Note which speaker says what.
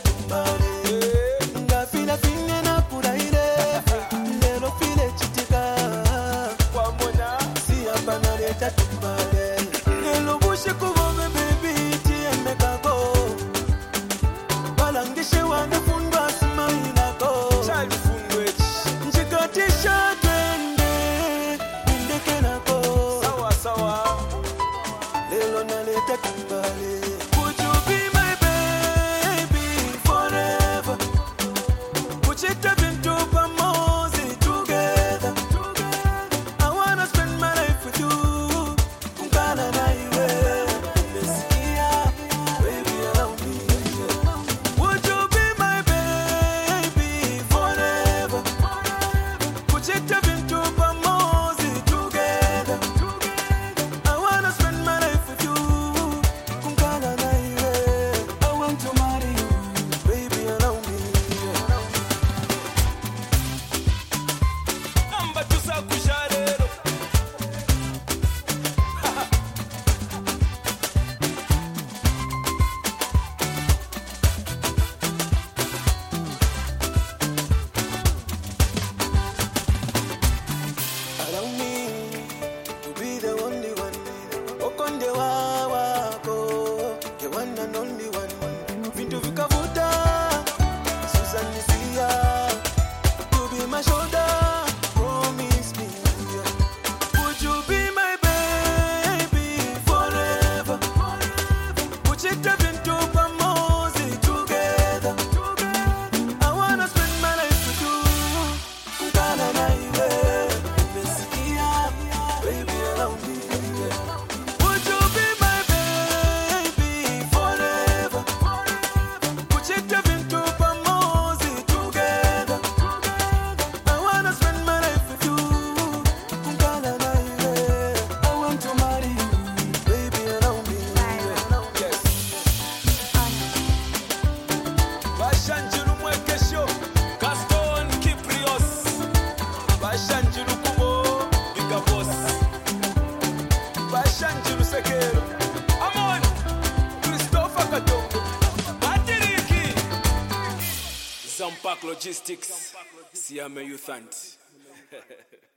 Speaker 1: tumbale ngafina fine na kuraire lero file chitika kwamona si abana leta tumbale lelo bushe kubome baby tieme kako balangishe wange fundwa smaila ko child fundwe njikatisha twende ndeke nako sawa sawa lelo na leta tumbale. Would you be my baby forever? Would you step into Pamosi together? I wanna spend my life with you. Kumbana na iwe, umesikia, baby around me. Would you be my baby forever? Would you step into Pamosi together? I wanna spend my life with you. Kumbana na iwe, I want to marry you, baby around me.
Speaker 2: Amba tusakusharero
Speaker 1: Allow me to be the only one. Okonde wako, the one and only one. Vintu vikavuta, Susan Nisia. To be my shoulder, promise me. Would you be my baby forever? Would you step into Pamosi together? I wanna spend my life with you. Kumbana na iwe, umesikia, baby around me. Would you be my baby forever? Would you step into Pamosi together? I wanna spend my life with you. Kumbana na iwe, I want to marry you, baby around me.
Speaker 2: yes Bashanjiru mwekesho Gaston Kiprios Bashanjiru kubo Bigga boss Bashanjiru sekero Amon Christopher Katongo Batiriki Zampak Logistics Siame Youth Hunt